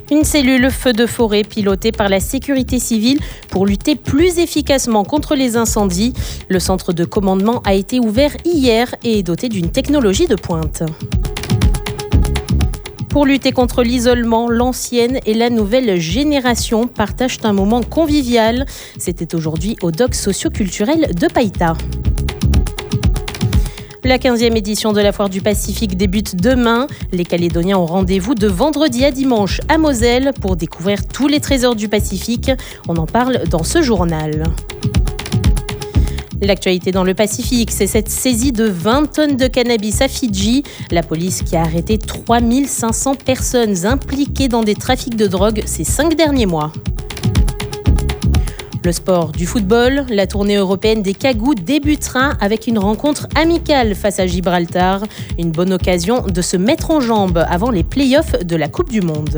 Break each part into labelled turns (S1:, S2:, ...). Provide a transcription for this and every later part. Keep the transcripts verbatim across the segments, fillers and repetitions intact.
S1: Une cellule feu de forêt pilotée par la sécurité civile pour lutter plus efficacement contre les incendies. Le centre de commandement a été ouvert hier et est doté d'une technologie de pointe. Pour lutter contre l'isolement, l'ancienne et la nouvelle génération partagent un moment convivial. C'était aujourd'hui au doc socio-culturel de Païta. La quinzième édition de la Foire du Pacifique débute demain. Les Calédoniens ont rendez-vous de vendredi à dimanche à Moselle pour découvrir tous les trésors du Pacifique. On en parle dans ce journal. L'actualité dans le Pacifique, c'est cette saisie de vingt tonnes de cannabis à Fidji. La police qui a arrêté trois mille cinq cents personnes impliquées dans des trafics de drogue ces cinq derniers mois. Le sport du football, la tournée européenne des Cagous débutera avec une rencontre amicale face à Gibraltar. Une bonne occasion de se mettre en jambes avant les playoffs de la Coupe du Monde.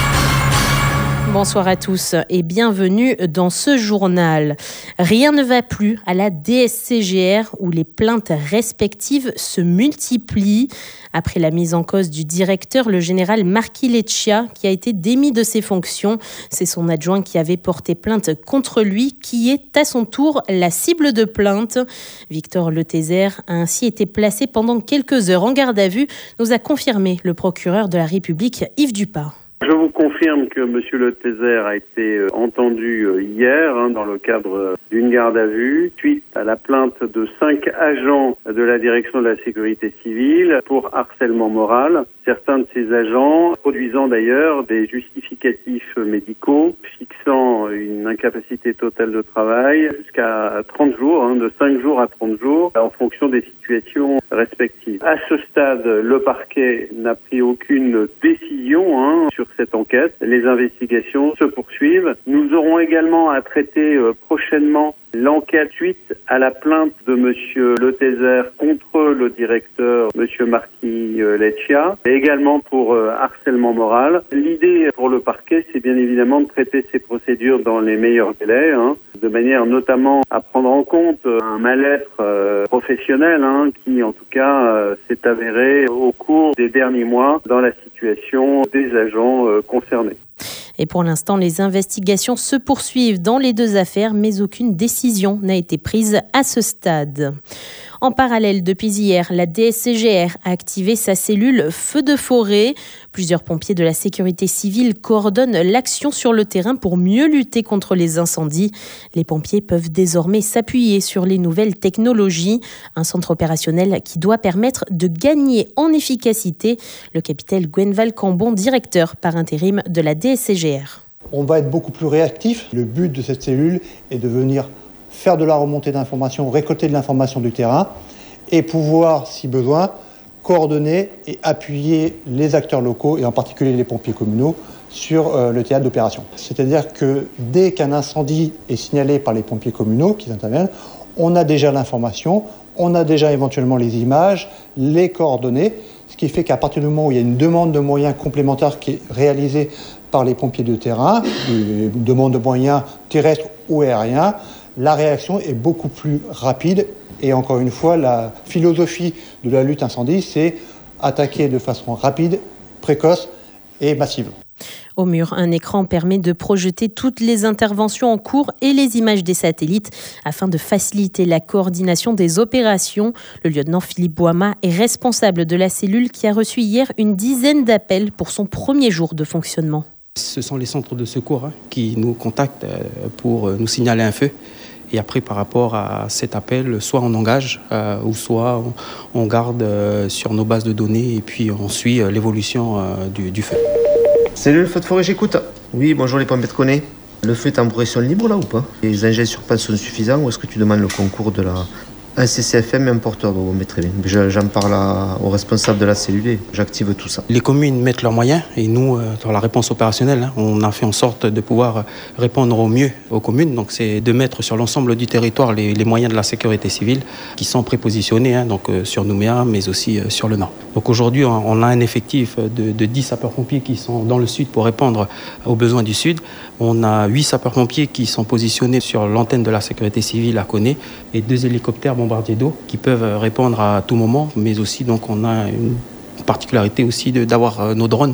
S1: Bonsoir à tous et bienvenue dans ce journal. Rien ne va plus à la D S C G R où les plaintes respectives se multiplient. Après la mise en cause du directeur, le général Marky Leccia, qui a été démis de ses fonctions, c'est son adjoint qui avait porté plainte contre lui, qui est à son tour la cible de plainte. Victor Letézer a ainsi été placé pendant quelques heures en garde à vue, nous a confirmé le procureur de la République, Yves Dupas.
S2: Je vous confirme que M. Letézer a été entendu hier hein, dans le cadre d'une garde à vue suite à la plainte de cinq agents de la direction de la sécurité civile pour harcèlement moral. Certains de ces agents produisant d'ailleurs des justificatifs médicaux fixant une incapacité totale de travail jusqu'à trente jours, hein, de cinq jours à trente jours en fonction des situations respectives. À ce stade, le parquet n'a pris aucune décision hein, sur cette enquête. Les investigations se poursuivent. Nous aurons également à traiter euh, prochainement l'enquête suite à la plainte de M. Letézer contre le directeur M. Marky Leccia et également pour euh, harcèlement moral. L'idée pour le parquet, c'est bien évidemment de traiter ces procédures dans les meilleurs délais, hein, de manière notamment à prendre en compte un mal-être euh, professionnel hein, qui en tout cas euh, s'est avéré au cours des derniers mois dans la situation des agents euh, concernés.
S1: Et pour l'instant, les investigations se poursuivent dans les deux affaires, mais aucune décision n'a été prise à ce stade. En parallèle, depuis hier, la D S C G R a activé sa cellule feu de forêt. Plusieurs pompiers de la sécurité civile coordonnent l'action sur le terrain pour mieux lutter contre les incendies. Les pompiers peuvent désormais s'appuyer sur les nouvelles technologies. Un centre opérationnel qui doit permettre de gagner en efficacité. Le capitaine Gwenval Cambon, directeur par intérim de la D S C G R.
S3: On va être beaucoup plus réactif. Le but de cette cellule est de venir faire de la remontée d'informations, récolter de l'information du terrain et pouvoir, si besoin, coordonner et appuyer les acteurs locaux et en particulier les pompiers communaux sur euh, le théâtre d'opération. C'est-à-dire que dès qu'un incendie est signalé par les pompiers communaux qui interviennent, on a déjà l'information, on a déjà éventuellement les images, les coordonnées, ce qui fait qu'à partir du moment où il y a une demande de moyens complémentaires qui est réalisée par les pompiers de terrain, une demande de moyens terrestres ou aériens, la réaction est beaucoup plus rapide. Et encore une fois, la philosophie de la lutte incendie, c'est attaquer de façon rapide, précoce et massive.
S1: Au mur, un écran permet de projeter toutes les interventions en cours et les images des satellites afin de faciliter la coordination des opérations. Le lieutenant Philippe Boama est responsable de la cellule qui a reçu hier une dizaine d'appels pour son premier jour de fonctionnement.
S4: Ce sont les centres de secours hein, qui nous contactent pour nous signaler un feu. Et après, par rapport à cet appel, soit on engage, euh, ou soit on, on garde euh, sur nos bases de données et puis on suit euh, l'évolution euh, du, du feu.
S5: Salut le feu de forêt, j'écoute. Oui, bonjour les pompiers de Coné. Le feu est en progression libre là ou pas? Les engins sur place sont suffisants ou est-ce que tu demandes le concours de la... Un C C F M et un porteur d'eau, mais très bien. J'en parle à, au responsable de la cellule et j'active tout ça.
S4: Les communes mettent leurs moyens et nous, euh, dans la réponse opérationnelle, hein, on a fait en sorte de pouvoir répondre au mieux aux communes. Donc c'est de mettre sur l'ensemble du territoire les, les moyens de la sécurité civile qui sont prépositionnés hein, donc, euh, sur Nouméa, mais aussi euh, sur le nord. Donc aujourd'hui, on, on a un effectif de, de dix sapeurs-pompiers qui sont dans le sud pour répondre aux besoins du sud. On a huit sapeurs-pompiers qui sont positionnés sur l'antenne de la sécurité civile à Coné et deux hélicoptères bombardiers d'eau qui peuvent répondre à tout moment, mais aussi donc on a une particularité aussi de, d'avoir nos drones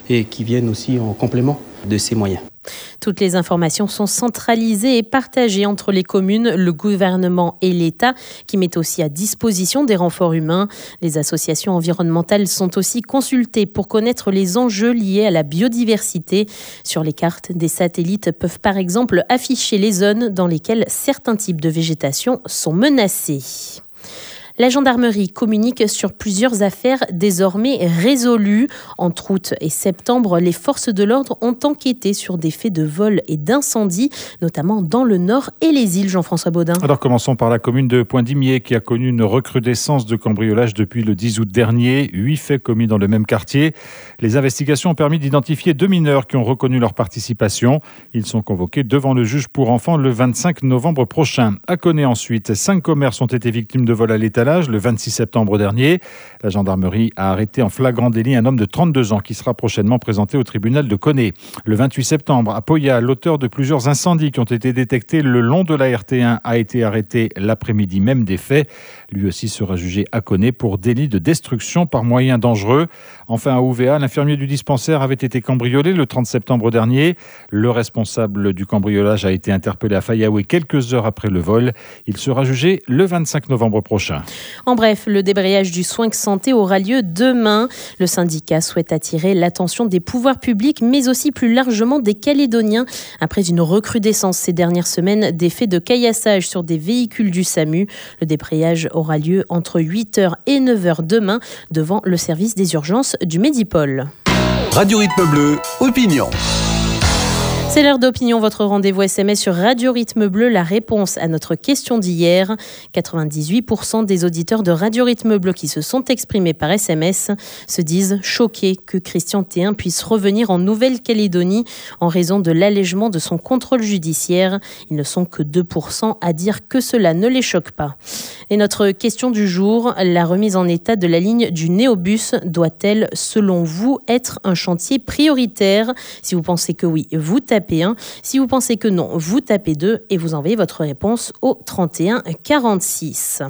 S4: et qui viennent aussi en complément de ces moyens.
S1: Toutes les informations sont centralisées et partagées entre les communes, le gouvernement et l'État, qui met aussi à disposition des renforts humains. Les associations environnementales sont aussi consultées pour connaître les enjeux liés à la biodiversité. Sur les cartes, des satellites peuvent par exemple afficher les zones dans lesquelles certains types de végétation sont menacés. La gendarmerie communique sur plusieurs affaires désormais résolues. Entre août et septembre, les forces de l'ordre ont enquêté sur des faits de vol et d'incendie, notamment dans le Nord et les îles. Jean-François Baudin.
S6: Alors commençons par la commune de Point-d'Imier qui a connu une recrudescence de cambriolage depuis le dix août dernier. Huit faits commis dans le même quartier. Les investigations ont permis d'identifier deux mineurs qui ont reconnu leur participation. Ils sont convoqués devant le juge pour enfants le vingt-cinq novembre prochain. À Connaît ensuite, cinq commerces ont été victimes de vol à l'étalage le vingt-six septembre dernier. La gendarmerie a arrêté en flagrant délit un homme de trente-deux ans qui sera prochainement présenté au tribunal de Connaît. Le vingt-huit septembre, à Poya, l'auteur de plusieurs incendies qui ont été détectés le long de la R T un a été arrêté l'après-midi même des faits. Lui aussi sera jugé à Connaît pour délit de destruction par moyen dangereux. Enfin, à Ouvéa, l'infirmier du dispensaire avait été cambriolé le trente septembre dernier. Le responsable du cambriolage a été interpellé à Fayaoué quelques heures après le vol. Il sera jugé le vingt-cinq novembre prochain.
S1: En bref, le débrayage du soin santé aura lieu demain. Le syndicat souhaite attirer l'attention des pouvoirs publics, mais aussi plus largement des Calédoniens, après une recrudescence ces dernières semaines des faits de caillassage sur des véhicules du SAMU. Le débrayage aura lieu entre huit heures et neuf heures demain devant le service des urgences du Médipôle.
S7: Radio Rythme Bleu, opinion.
S1: C'est l'heure d'opinion, votre rendez-vous S M S sur Radio Rythme Bleu, la réponse à notre question d'hier. quatre-vingt-dix-huit pour cent des auditeurs de Radio Rythme Bleu qui se sont exprimés par S M S se disent choqués que Christian Théin puisse revenir en Nouvelle-Calédonie en raison de l'allègement de son contrôle judiciaire. Ils ne sont que deux pour cent à dire que cela ne les choque pas. Et notre question du jour, la remise en état de la ligne du Néobus doit-elle, selon vous, être un chantier prioritaire ? Si vous pensez que oui, vous tapez un. Si vous pensez que non, vous tapez deux et vous envoyez votre réponse au trente et un quarante-six.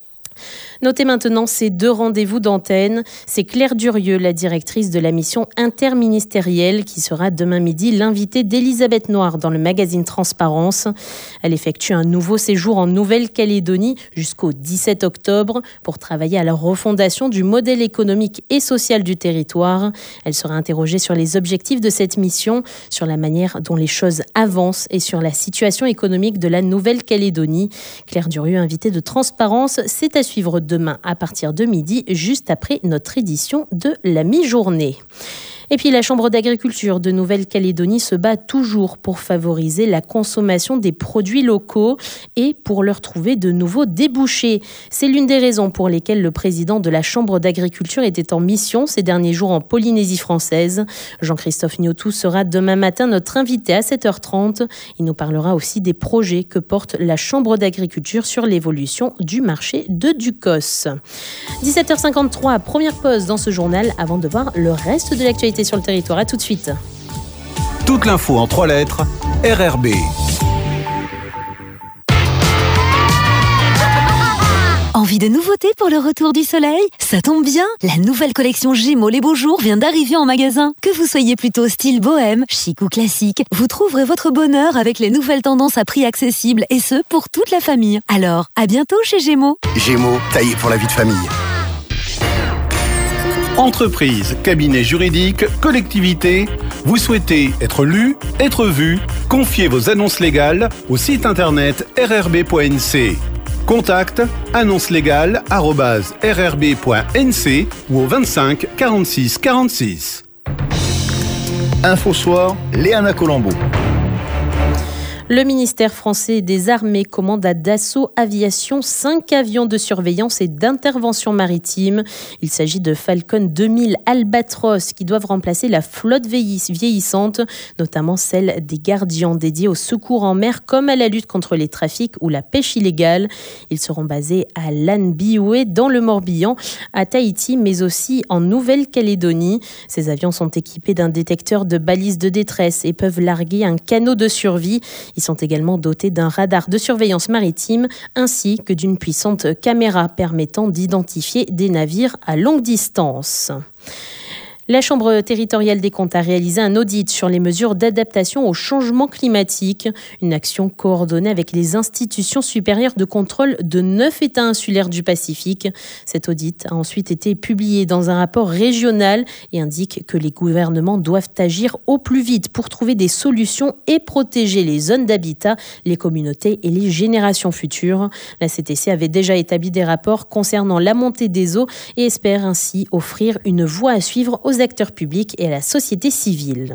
S1: Notez maintenant ces deux rendez-vous d'antenne. C'est Claire Durieux, la directrice de la mission interministérielle, qui sera demain midi l'invitée d'Elisabeth Noir dans le magazine Transparence. Elle effectue un nouveau séjour en Nouvelle-Calédonie jusqu'au dix-sept octobre pour travailler à la refondation du modèle économique et social du territoire. Elle sera interrogée sur les objectifs de cette mission, sur la manière dont les choses avancent et sur la situation économique de la Nouvelle-Calédonie. Claire Durieux, invitée de Transparence, c'est à suivre demain à partir de midi, juste après notre édition de la mi-journée. Et puis la Chambre d'agriculture de Nouvelle-Calédonie se bat toujours pour favoriser la consommation des produits locaux et pour leur trouver de nouveaux débouchés. C'est l'une des raisons pour lesquelles le président de la Chambre d'agriculture était en mission ces derniers jours en Polynésie française. Jean-Christophe Niotou sera demain matin notre invité à sept heures trente. Il nous parlera aussi des projets que porte la Chambre d'agriculture sur l'évolution du marché de Ducos. dix-sept heures cinquante-trois, première pause dans ce journal avant de voir le reste de l'actualité sur le territoire. À tout de suite.
S7: Toute l'info en trois lettres, R R B.
S8: Envie de nouveautés pour le retour du soleil ? Ça tombe bien, la nouvelle collection Gémeaux Les Beaux Jours vient d'arriver en magasin. Que vous soyez plutôt style bohème, chic ou classique, vous trouverez votre bonheur avec les nouvelles tendances à prix accessibles et ce, pour toute la famille. Alors, à bientôt chez Gémeaux.
S7: Gémeaux, taillé pour la vie de famille. Entreprise, cabinet juridique, collectivité, vous souhaitez être lu, être vu, confiez vos annonces légales au site internet r r b point n c. Contact annonce légale arobase r r b point n c ou au vingt-cinq quarante-six quarante-six. Info Soir, Léana Colombo.
S1: Le ministère français des Armées commande à Dassault Aviation cinq avions de surveillance et d'intervention maritime. Il s'agit de Falcon deux mille Albatros qui doivent remplacer la flotte vieillissante, notamment celle des gardiens dédiés au secours en mer comme à la lutte contre les trafics ou la pêche illégale. Ils seront basés à Lanbioué dans le Morbihan, à Tahiti mais aussi en Nouvelle-Calédonie. Ces avions sont équipés d'un détecteur de balises de détresse et peuvent larguer un canot de survie. Ils sont également dotés d'un radar de surveillance maritime ainsi que d'une puissante caméra permettant d'identifier des navires à longue distance. La Chambre territoriale des comptes a réalisé un audit sur les mesures d'adaptation au changement climatique, une action coordonnée avec les institutions supérieures de contrôle de neuf États insulaires du Pacifique. Cet audit a ensuite été publié dans un rapport régional et indique que les gouvernements doivent agir au plus vite pour trouver des solutions et protéger les zones d'habitat, les communautés et les générations futures. La C T C avait déjà établi des rapports concernant la montée des eaux et espère ainsi offrir une voie à suivre aux acteurs publics et à la société civile.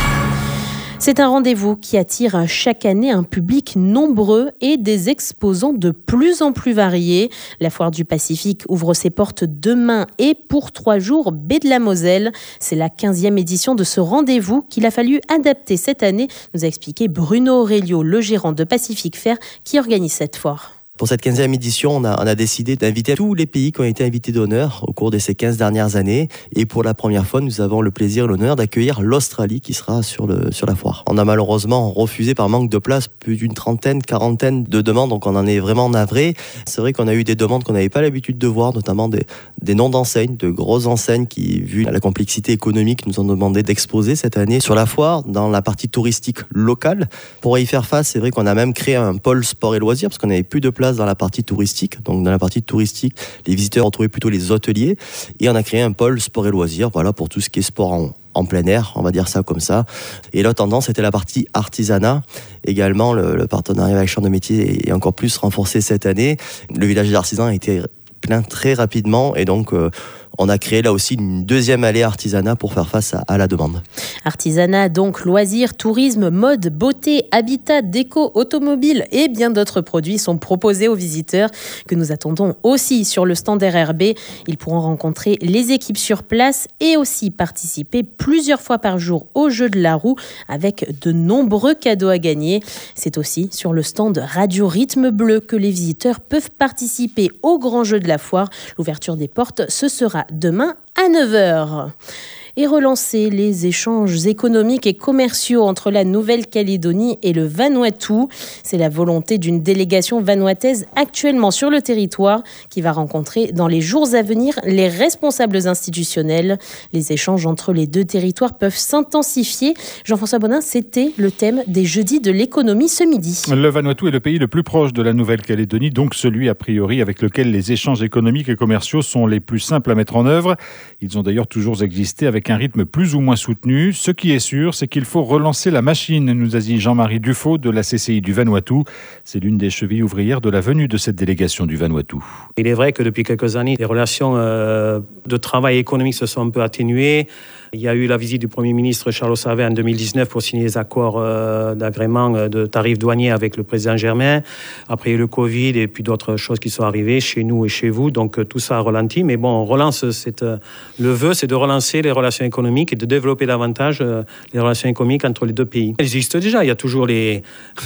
S1: C'est un rendez-vous qui attire chaque année un public nombreux et des exposants de plus en plus variés. La Foire du Pacifique ouvre ses portes demain et pour trois jours, baie de la Moselle. C'est la quinzième édition de ce rendez-vous qu'il a fallu adapter cette année, nous a expliqué Bruno Aurelio, le gérant de Pacific Fair, qui organise cette foire.
S9: Pour cette quinzième édition, on a, on a décidé d'inviter tous les pays qui ont été invités d'honneur au cours de ces quinze dernières années. Et pour la première fois, nous avons le plaisir et l'honneur d'accueillir l'Australie qui sera sur, le, sur la foire. On a malheureusement refusé par manque de place plus d'une trentaine, quarantaine de demandes, donc on en est vraiment navré. C'est vrai qu'on a eu des demandes qu'on n'avait pas l'habitude de voir, notamment des, des noms d'enseignes, de grosses enseignes qui, vu la complexité économique, nous ont demandé d'exposer cette année sur la foire dans la partie touristique locale. Pour y faire face, c'est vrai qu'on a même créé un pôle sport et loisirs parce qu'on n'avait plus de place dans la partie touristique. Donc dans la partie touristique, les visiteurs retrouvaient plutôt les hôteliers et on a créé un pôle sport et loisirs, voilà, pour tout ce qui est sport en, en plein air, on va dire ça comme ça. Et l'autre tendance, c'était la partie artisanat. Également, le, le partenariat avec Chambre de métier est encore plus renforcé cette année. Le village des artisans a été plein très rapidement et donc euh, on a créé là aussi une deuxième allée artisanat pour faire face à, à la demande.
S1: Artisanat, donc loisirs, tourisme, mode, beauté, habitat, déco, automobile et bien d'autres produits sont proposés aux visiteurs que nous attendons aussi sur le stand R R B. Ils pourront rencontrer les équipes sur place et aussi participer plusieurs fois par jour au jeu de la roue avec de nombreux cadeaux à gagner. C'est aussi sur le stand Radio Rythme Bleu que les visiteurs peuvent participer au grand jeu de la foire. L'ouverture des portes, ce sera demain à neuf heures. Et relancer les échanges économiques et commerciaux entre la Nouvelle-Calédonie et le Vanuatu. C'est la volonté d'une délégation vanuataise actuellement sur le territoire qui va rencontrer dans les jours à venir les responsables institutionnels. Les échanges entre les deux territoires peuvent s'intensifier. Jean-François Bonin, c'était le thème des Jeudis de l'économie ce midi.
S6: Le Vanuatu est le pays le plus proche de la Nouvelle-Calédonie, donc celui a priori avec lequel les échanges économiques et commerciaux sont les plus simples à mettre en œuvre. Ils ont d'ailleurs toujours existé avec un rythme plus ou moins soutenu. Ce qui est sûr, c'est qu'il faut relancer la machine, nous a dit Jean-Marie Dufaux de la C C I du Vanuatu. C'est l'une des chevilles ouvrières de la venue de cette délégation du Vanuatu.
S10: Il est vrai que depuis quelques années, les relations euh, de travail économique se sont un peu atténuées. Il y a eu la visite du Premier ministre Charles Savet en deux mille dix-neuf pour signer les accords euh, d'agrément de tarifs douaniers avec le président Germain. Après, il y a eu le Covid et puis d'autres choses qui sont arrivées chez nous et chez vous. Donc, tout ça a ralenti. Mais bon, on relance cette, le vœu, c'est de relancer les relations économiques et de développer davantage euh, les relations économiques entre les deux pays. Elles existent déjà. Il y a toujours les,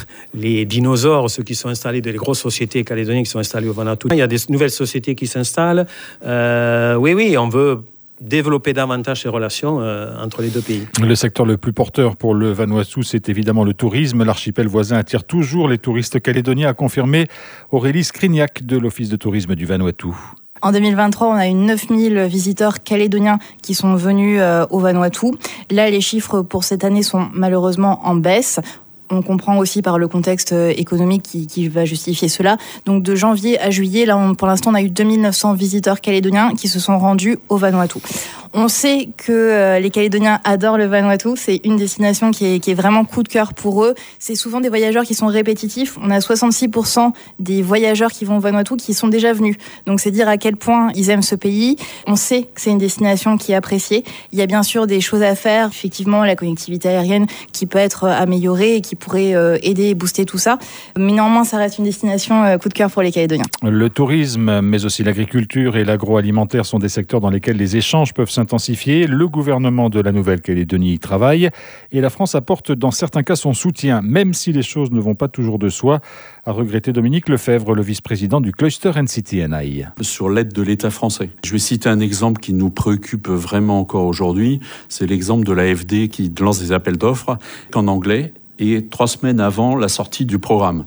S10: les dinosaures, ceux qui sont installés, des grosses sociétés calédoniennes qui sont installées au Vanuatu. Il y a des nouvelles sociétés qui s'installent. Euh, oui, oui, on veut développer davantage ces relations euh, entre les deux pays.
S6: Le secteur le plus porteur pour le Vanuatu, c'est évidemment le tourisme. L'archipel voisin attire toujours les touristes calédoniens, a confirmé Aurélie Skriniak de l'Office de tourisme du Vanuatu.
S11: En deux mille vingt-trois, on a eu neuf mille visiteurs calédoniens qui sont venus euh, au Vanuatu. Là, les chiffres pour cette année sont malheureusement en baisse. On comprend aussi par le contexte économique qui, qui va justifier cela. Donc de janvier à juillet, là on, pour l'instant on a eu deux mille neuf cents visiteurs calédoniens qui se sont rendus au Vanuatu. On sait que euh, les Calédoniens adorent le Vanuatu, c'est une destination qui est, qui est vraiment coup de cœur pour eux. C'est souvent des voyageurs qui sont répétitifs. On a soixante-six pour cent des voyageurs qui vont au Vanuatu qui sont déjà venus. Donc c'est dire à quel point ils aiment ce pays. On sait que c'est une destination qui est appréciée. Il y a bien sûr des choses à faire. Effectivement, la connectivité aérienne qui peut être améliorée et qui pourrait euh, aider et booster tout ça. Mais néanmoins, ça reste une destination euh, coup de cœur pour les Calédoniens.
S6: Le tourisme, mais aussi l'agriculture et l'agroalimentaire sont des secteurs dans lesquels les échanges peuvent s'intensifier. Le gouvernement de la Nouvelle-Calédonie y travaille et la France apporte dans certains cas son soutien, même si les choses ne vont pas toujours de soi, a regretté Dominique Lefebvre, le vice-président du Cluster N C T N I.
S12: Sur l'aide de l'État français. Je vais citer un exemple qui nous préoccupe vraiment encore aujourd'hui. C'est l'exemple de l'A F D qui lance des appels d'offres en anglais et trois semaines avant la sortie du programme.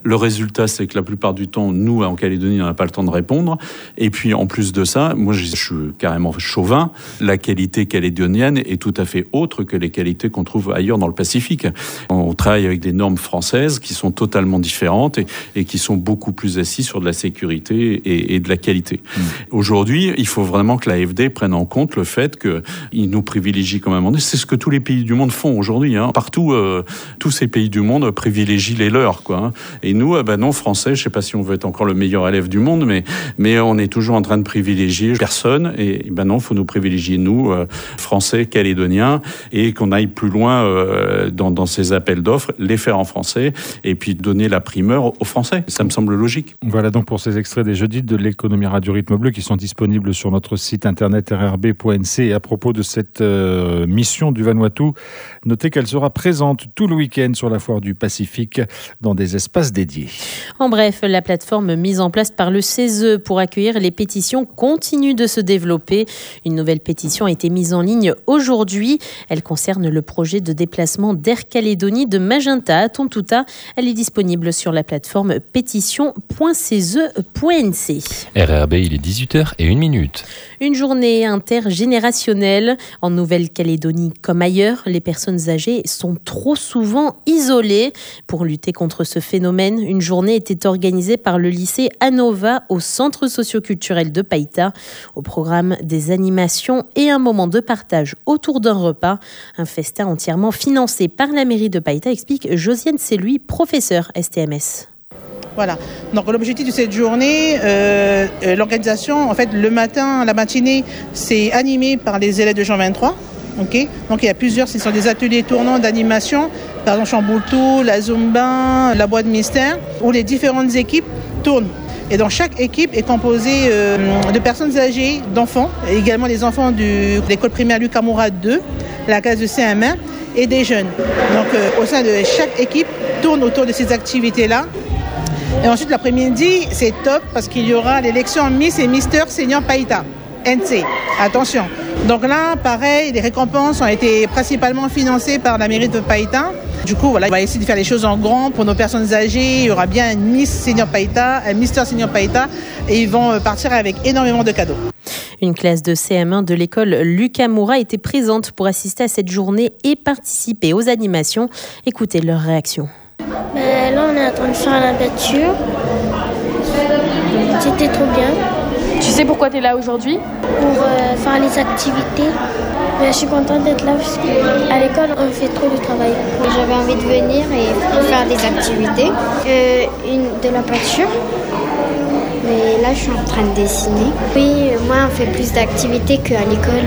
S12: Le résultat, c'est que la plupart du temps, nous, en Calédonie, on n'a pas le temps de répondre. Et puis, en plus de ça, moi, je suis carrément chauvin. La qualité calédonienne est tout à fait autre que les qualités qu'on trouve ailleurs dans le Pacifique. On travaille avec des normes françaises qui sont totalement différentes et, et qui sont beaucoup plus assises sur de la sécurité et, et de la qualité. Mmh. Aujourd'hui, il faut vraiment que l'A F D prenne en compte le fait qu'ils nous privilégient quand même. C'est ce que tous les pays du monde font aujourd'hui. Hein. Partout, euh, tous ces pays du monde privilégient les leurs, quoi. Et nous, euh, ben non, Français, je ne sais pas si on veut être encore le meilleur élève du monde, mais, mais on est toujours en train de privilégier personne. Et ben non, il faut nous privilégier, nous, euh, Français, Calédoniens, et qu'on aille plus loin euh, dans, dans ces appels d'offres, les faire en français, et puis donner la primeur aux Français. Ça me semble logique.
S6: Voilà donc pour ces extraits des jeudis de l'économie radio Rythme Bleu qui sont disponibles sur notre site internet r r b point n c. Et à propos de cette euh, mission du Vanuatu, notez qu'elle sera présente tout le week-end sur la foire du Pacifique dans des espaces dédiés.
S1: En bref, la plateforme mise en place par le C E S E pour accueillir les pétitions continue de se développer. Une nouvelle pétition a été mise en ligne aujourd'hui. Elle concerne le projet de déplacement d'Air Calédonie de Magenta à Tontouta. Elle est disponible sur la plateforme pétition point c e s e point n c.
S13: R R B, il est dix-huit heures et une minute.
S1: Une journée intergénérationnelle. En Nouvelle-Calédonie comme ailleurs, les personnes âgées sont trop souvent isolées. Pour lutter contre ce phénomène, une journée était organisée par le lycée Anova au centre socioculturel de Païta. Au programme des animations et un moment de partage autour d'un repas. Un festin entièrement financé par la mairie de Païta, explique Josiane Selluy, professeure S T M S.
S14: Voilà. Donc l'objectif de cette journée, euh, l'organisation, en fait, le matin, la matinée, c'est animé par les élèves de Jean vingt-trois. Okay. Donc il y a plusieurs, ce sont des ateliers tournants d'animation, par exemple Chamboultou, la Zumba, la boîte mystère, où les différentes équipes tournent. Et donc chaque équipe est composée euh, de personnes âgées, d'enfants, et également des enfants de l'école primaire Lucas Mourad deux, la classe de C M un, et des jeunes. Donc euh, au sein de chaque équipe, tourne autour de ces activités-là. Et ensuite, l'après-midi, c'est top parce qu'il y aura l'élection Miss et Mister Senior Païta, N C. Attention. Donc là, pareil, les récompenses ont été principalement financées par la mairie de Païta. Du coup, voilà, on va essayer de faire les choses en grand pour nos personnes âgées. Il y aura bien un Miss Senior Païta, un Mister Senior Païta, et ils vont partir avec énormément de cadeaux.
S1: Une classe de C M un de l'école Lucas Moura était présente pour assister à cette journée et participer aux animations. Écoutez leur réaction.
S15: Ben là, on est en train de faire la peinture. C'était trop bien.
S16: Tu sais pourquoi tu es là aujourd'hui ?
S15: Pour euh, faire les activités. Ben, je suis contente d'être là parce qu'à l'école, on fait trop de travail.
S17: J'avais envie de venir et faire des activités.
S15: Euh, une, de la peinture.
S17: Mais là, je suis en train de dessiner.
S15: Oui, moi, on fait plus d'activités qu'à l'école.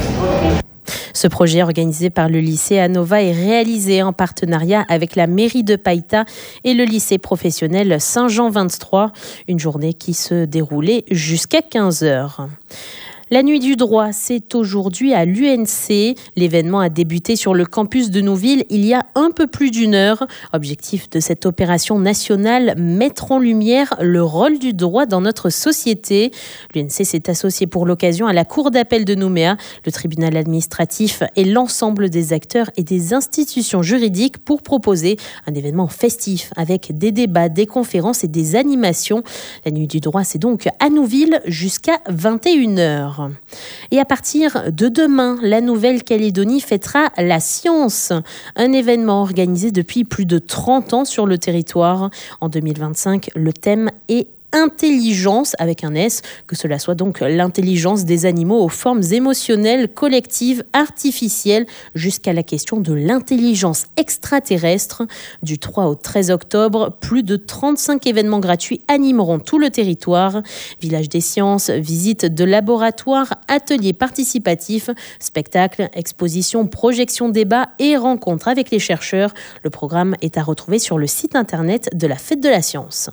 S1: Ce projet organisé par le lycée Anova est réalisé en partenariat avec la mairie de Païta et le lycée professionnel Saint-Jean vingt-trois. Une journée qui se déroulait jusqu'à quinze heures. La nuit du droit, c'est aujourd'hui à l'U N C. L'événement a débuté sur le campus de Nouville il y a un peu plus d'une heure. Objectif de cette opération nationale, mettre en lumière le rôle du droit dans notre société. L'U N C s'est associé pour l'occasion à la Cour d'appel de Nouméa, le tribunal administratif et l'ensemble des acteurs et des institutions juridiques pour proposer un événement festif avec des débats, des conférences et des animations. La nuit du droit, c'est donc à Nouville jusqu'à vingt et une heures. Et à partir de demain, la Nouvelle-Calédonie fêtera la science, un événement organisé depuis plus de trente ans sur le territoire. En deux mille vingt-cinq, le thème est intelligence avec un S, que cela soit donc l'intelligence des animaux aux formes émotionnelles, collectives, artificielles, jusqu'à la question de l'intelligence extraterrestre. Du trois au treize octobre, plus de trente-cinq événements gratuits animeront tout le territoire. Village des sciences, visites de laboratoires, ateliers participatifs, spectacles, expositions, projections, débats et rencontres avec les chercheurs. Le programme est à retrouver sur le site internet de la Fête de la Science.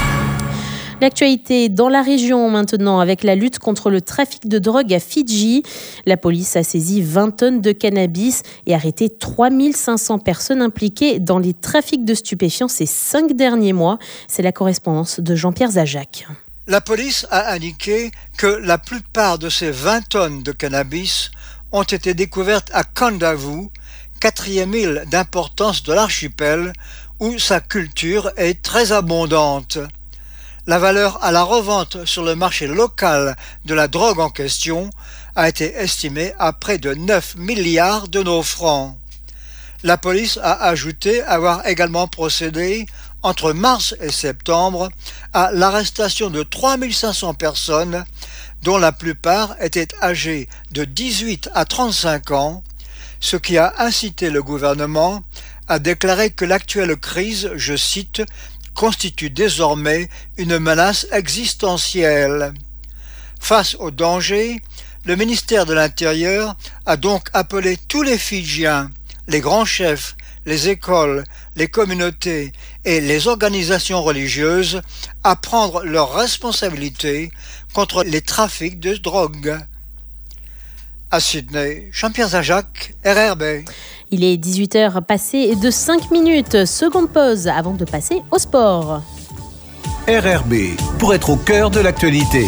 S1: L'actualité dans la région maintenant avec la lutte contre le trafic de drogue à Fidji. La police a saisi vingt tonnes de cannabis et arrêté trois mille cinq cents personnes impliquées dans les trafics de stupéfiants ces cinq derniers mois. C'est la correspondance de Jean-Pierre Zajac.
S18: La police a indiqué que la plupart de ces vingt tonnes de cannabis ont été découvertes à Kandavu, quatrième île d'importance de l'archipel, où sa culture est très abondante. La valeur à la revente sur le marché local de la drogue en question a été estimée à près de neuf milliards de nos francs. La police a ajouté avoir également procédé, entre mars et septembre, à l'arrestation de trois mille cinq cents personnes, dont la plupart étaient âgées de dix-huit à trente-cinq ans, ce qui a incité le gouvernement à déclarer que l'actuelle crise, je cite, constitue désormais une menace existentielle. Face au danger, le ministère de l'Intérieur a donc appelé tous les Fidjiens, les grands chefs, les écoles, les communautés et les organisations religieuses à prendre leurs responsabilités contre les trafics de drogue. À Sydney, Jean-Pierre Zajac, R R B.
S1: Il est dix-huit heures passées de cinq minutes. Seconde pause avant de passer au sport.
S7: R R B, pour être au cœur de l'actualité.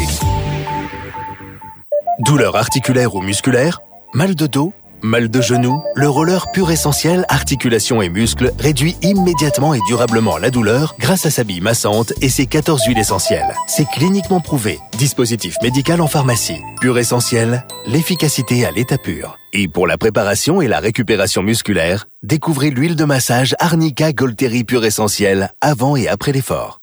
S7: Douleur articulaire ou musculaire, mal de dos, mal de genou, le roller Pur Essentiel articulations et muscles réduit immédiatement et durablement la douleur grâce à sa bille massante et ses quatorze huiles essentielles. C'est cliniquement prouvé. Dispositif médical en pharmacie. Pur Essentiel, l'efficacité à l'état pur. Et pour la préparation et la récupération musculaire, découvrez l'huile de massage Arnica Golteri Pur Essentiel avant et après l'effort.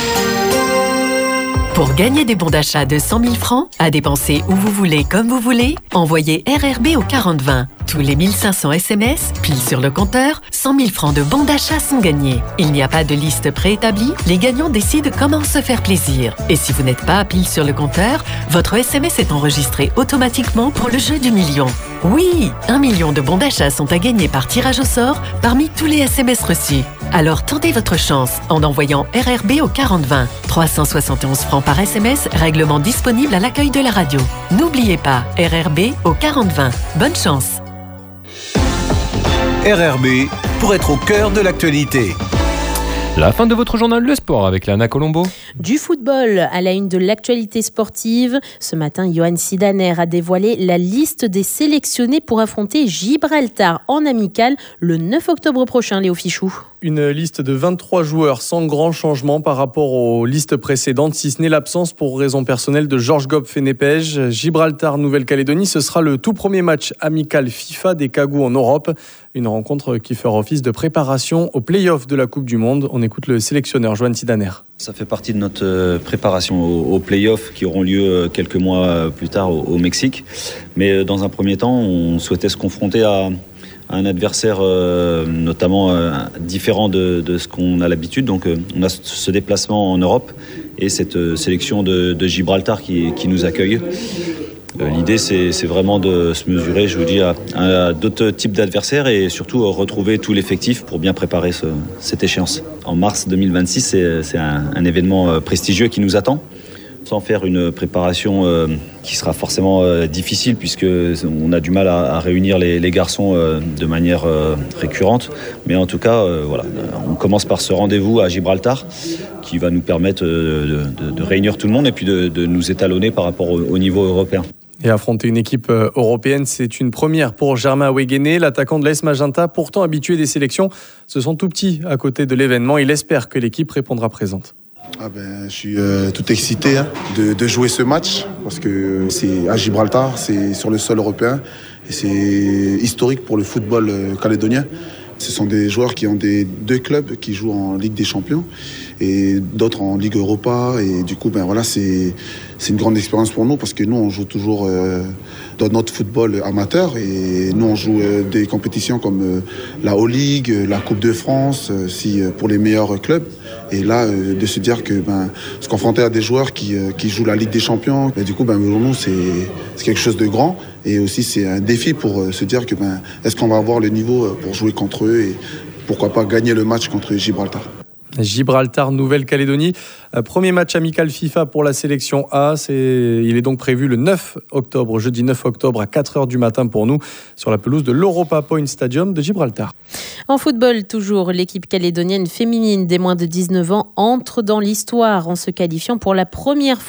S19: Pour gagner des bons d'achat de cent mille francs, à dépenser où vous voulez, comme vous voulez, envoyez R R B au quarante vingt. Tous les mille cinq cents S M S, pile sur le compteur, cent mille francs de bons d'achat sont gagnés. Il n'y a pas de liste préétablie, les gagnants décident comment se faire plaisir. Et si vous n'êtes pas pile sur le compteur, votre S M S est enregistré automatiquement pour le jeu du million. Oui, un million de bons d'achat sont à gagner par tirage au sort parmi tous les S M S reçus. Alors tentez votre chance en envoyant R R B au quarante vingt. trois cent soixante et onze francs par S M S, règlement disponible à l'accueil de la radio. N'oubliez pas, R R B au quarante vingt. Bonne chance.
S7: R R B, pour être au cœur de l'actualité.
S13: La fin de votre journal Le Sport avec Lana Colombo.
S1: Du football à la une de l'actualité sportive. Ce matin, Johan Sidaner a dévoilé la liste des sélectionnés pour affronter Gibraltar en amical le neuf octobre prochain, Léo Fichou.
S20: Une liste de vingt-trois joueurs sans grand changement par rapport aux listes précédentes, si ce n'est l'absence pour raison personnelle de Georges Gop-Fenepej. Gibraltar, Nouvelle-Calédonie, ce sera le tout premier match amical FIFA des Cagous en Europe. Une rencontre qui fera office de préparation aux play-offs de la Coupe du Monde. On écoute le sélectionneur Johan Sidaner.
S21: Ça fait partie de notre préparation aux play-offs qui auront lieu quelques mois plus tard au Mexique. Mais dans un premier temps, on souhaitait se confronter à un adversaire euh, notamment euh, différent de, de ce qu'on a l'habitude. Donc euh, on a ce déplacement en Europe et cette euh, sélection de, de Gibraltar qui, qui nous accueille. Euh, l'idée c'est, c'est vraiment de se mesurer, je vous dis, à, à d'autres types d'adversaires et surtout euh, retrouver tout l'effectif pour bien préparer ce, cette échéance. En mars deux mille vingt-six, c'est, c'est un, un événement euh, prestigieux qui nous attend. Sans faire une préparation euh, qui sera forcément euh, difficile puisque on a du mal à, à réunir les, les garçons euh, de manière euh, récurrente. Mais en tout cas, euh, voilà, on commence par ce rendez-vous à Gibraltar qui va nous permettre euh, de, de, de réunir tout le monde et puis de, de nous étalonner par rapport au, au niveau européen.
S20: Et affronter une équipe européenne, c'est une première pour Germain Weguené, l'attaquant de l'A S Magenta, pourtant habitué des sélections. Se sent tout petit à côté de l'événement. Il espère que l'équipe répondra présente.
S22: Ah ben, je suis euh, tout excité hein, de, de jouer ce match parce que c'est à Gibraltar, c'est sur le sol européen et c'est historique pour le football euh, calédonien. Ce sont des joueurs qui ont des deux clubs qui jouent en Ligue des Champions et d'autres en Ligue Europa et du coup ben voilà c'est c'est une grande expérience pour nous parce que nous on joue toujours euh, dans notre football amateur et nous on joue euh, des compétitions comme euh, la O-League, la Coupe de France, euh, si euh, pour les meilleurs clubs et là euh, de se dire que ben se confronter à des joueurs qui euh, qui jouent la Ligue des Champions, ben, du coup ben pour nous c'est c'est quelque chose de grand et aussi c'est un défi pour euh, se dire que ben est-ce qu'on va avoir le niveau euh, pour jouer contre eux et pourquoi pas gagner le match contre Gibraltar.
S20: Gibraltar, Nouvelle-Calédonie. Premier match amical FIFA pour la sélection A. C'est, il est donc prévu le neuf octobre, jeudi neuf octobre à quatre heures du matin pour nous, sur la pelouse de l'Europa Point Stadium de Gibraltar.
S1: En football, toujours, l'équipe calédonienne féminine des moins de dix-neuf ans entre dans l'histoire en se qualifiant pour la première fois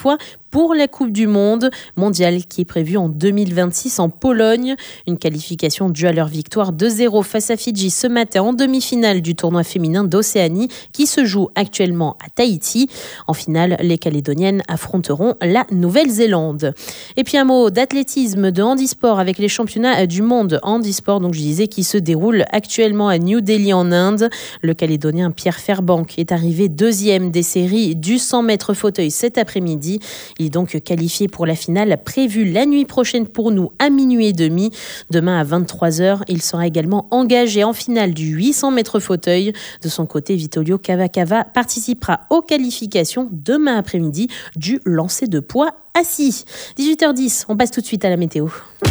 S1: pour la Coupe du Monde, mondiale qui est prévue en deux mille vingt-six en Pologne. Une qualification due à leur victoire deux zéro face à Fidji ce matin en demi-finale du tournoi féminin d'Océanie qui se joue actuellement à Tahiti. En finale, les Calédoniennes affronteront la Nouvelle-Zélande. Et puis un mot d'athlétisme, de handisport avec les championnats du monde handisport, donc je disais, qui se déroulent actuellement à New Delhi en Inde. Le Calédonien Pierre Fairbank est arrivé deuxième des séries du cent mètres fauteuil cet après-midi. Il est donc qualifié pour la finale prévue la nuit prochaine pour nous à minuit et demi. Demain à vingt-trois heures, il sera également engagé en finale du huit cents mètres fauteuil. De son côté, Vittorio Cavacava participera aux qualifications demain après-midi du lancer de poids assis. dix-huit heures dix, on passe tout de suite à la météo.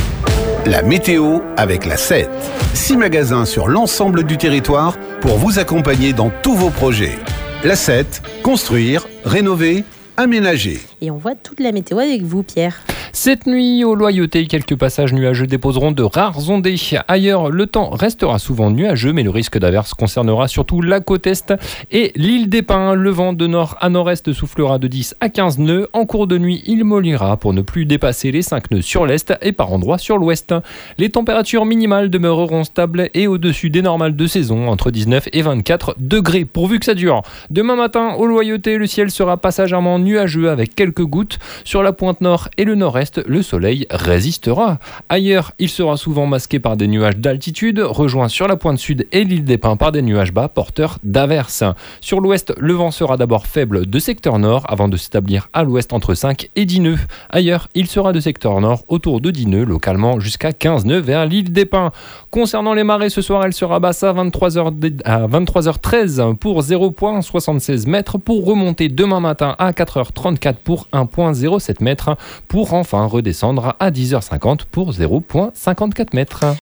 S7: La météo avec la sept. Six magasins sur l'ensemble du territoire pour vous accompagner dans tous vos projets. La sept, construire, rénover, aménager.
S1: Et on voit toute la météo avec vous, Pierre.
S13: Cette nuit, au Loyauté, quelques passages nuageux déposeront de rares ondées. Ailleurs, le temps restera souvent nuageux, mais le risque d'averse concernera surtout la côte est et l'île des Pins. Le vent de nord à nord-est soufflera de dix à quinze nœuds. En cours de nuit, il mollira pour ne plus dépasser les cinq nœuds sur l'est et par endroits sur l'ouest. Les températures minimales demeureront stables et au-dessus des normales de saison, entre dix-neuf et vingt-quatre degrés, pourvu que ça dure. Demain matin, au Loyauté, le ciel sera passagèrement nuageux avec quelques gouttes. Sur la pointe nord et le nord-est, le soleil résistera. Ailleurs, il sera souvent masqué par des nuages d'altitude, rejoint sur la pointe sud et l'île des Pins par des nuages bas porteurs d'averses. Sur l'ouest, le vent sera d'abord faible de secteur nord avant de s'établir à l'ouest entre cinq et dix nœuds. Ailleurs, il sera de secteur nord autour de dix nœuds, localement jusqu'à quinze nœuds vers l'île des Pins. Concernant les marées, ce soir, elle sera basse à vingt-trois heures treize pour zéro virgule soixante-seize mètres, pour remonter demain matin à quatre heures trente-quatre pour un virgule zéro sept mètres, pour enfin redescendre à dix heures cinquante pour zéro virgule cinquante-quatre mètres.